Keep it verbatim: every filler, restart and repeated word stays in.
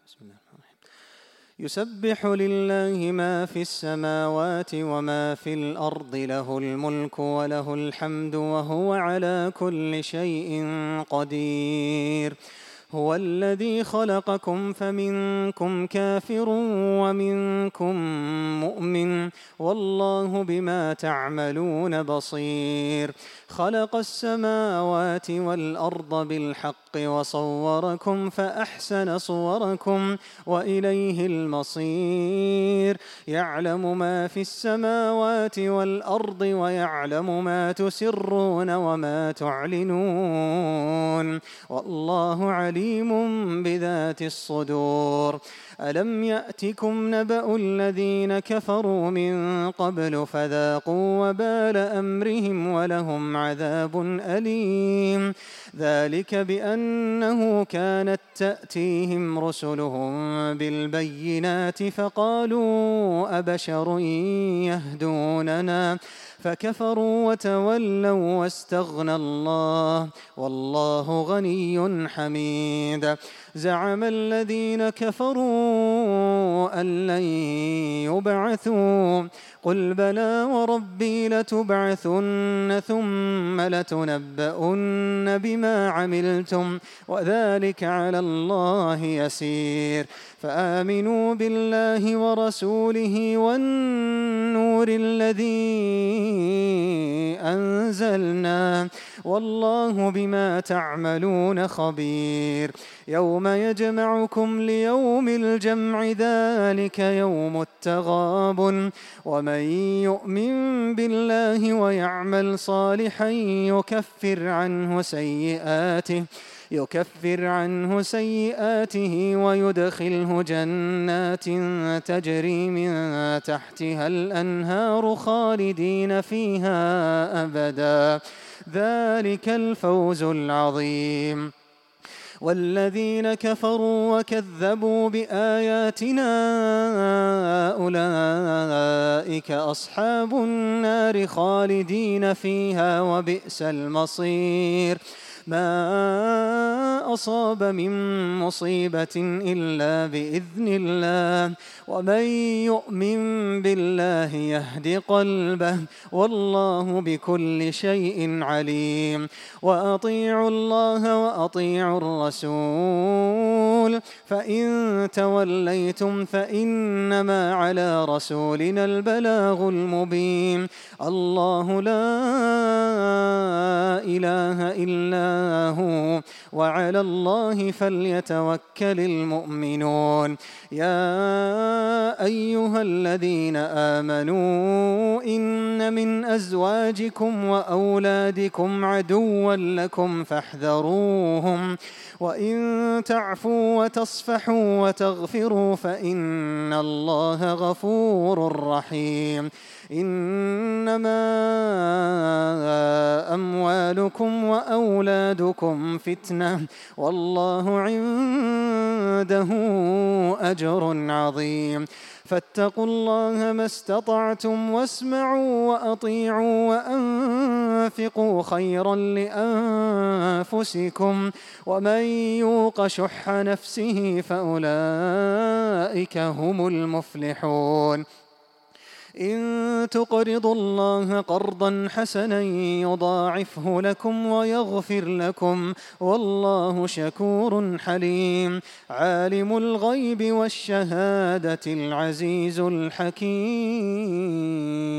بسم الله الرحمن الرحيم. يسبح لله ما في السماوات وما في الأرض، له الملك وله الحمد وهو على كل شيء قدير. هو الذي خلقكم فمنكم كافر ومنكم مؤمن، والله بما تعملون بصير. خلق السماوات والأرض بالحق وصوركم فأحسن صوركم وإليه المصير. يعلم ما في السماوات والأرض ويعلم ما تسرون وما تعلنون، والله عليم بذات الصدور. ألم يأتكم نبأ الذين كفروا من قبل فذاقوا وبال أمرهم ولهم عذاب أليم. ذلك بأنه كانت تأتيهم رسلهم بالبينات فقالوا أبشر يهدوننا فكفروا وتولوا واستغنى الله، والله غني حميد. زعم الذين كفروا أن لن يبعثوا، قل بلى وربي لتبعثن ثم لتنبؤن بما عملتم وذلك على الله يسير. فآمنوا بالله ورسوله والنور الذي أنزلنا، والله بما تعملون خبير. يوم يجمعكم ليوم الجمع ذلك يوم التغابن، ومن يؤمن بالله ويعمل صالحا يكفر عنه سيئاته يكفر عنه سيئاته ويدخله جنات تجري من تحتها الأنهار خالدين فيها أبدا، ذلك الفوز العظيم. والذين كفروا وكذبوا بآياتنا أولئك أصحاب النار خالدين فيها وبئس المصير. ما أصاب من مصيبة إلا بإذن الله، ومن يؤمن بالله يهد قلبه، والله بكل شيء عليم. وأطيعوا الله وأطيعوا الرسول، فإن توليتم فإنما على رسولنا البلاغ المبين. الله لا إله إلا هو، وعلى الله فليتوكل المؤمنون. يا أيها الذين آمنوا إن من أزواجكم وأولادكم عدوا لكم فاحذروهم، وإن تعفوا وتصفحوا وتغفروا فإن الله غفور رحيم. إنما أموالكم وأولادكم فتنة، والله عنده أجر عظيم. فاتقوا الله ما استطعتم واسمعوا وأطيعوا وأنفقوا خيرا لأنفسكم، ومن يوق شح نفسه فأولئك هم المفلحون. إن تقرضوا الله قرضا حسنا يضاعفه لكم ويغفر لكم، والله شكور حليم. عالم الغيب والشهادة العزيز الحكيم.